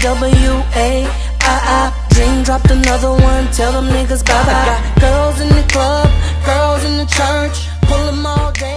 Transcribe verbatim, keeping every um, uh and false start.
W A I I. Dream dropped another one, tell them niggas bye bye. Got girls in the club, girls in the church, pull them all day.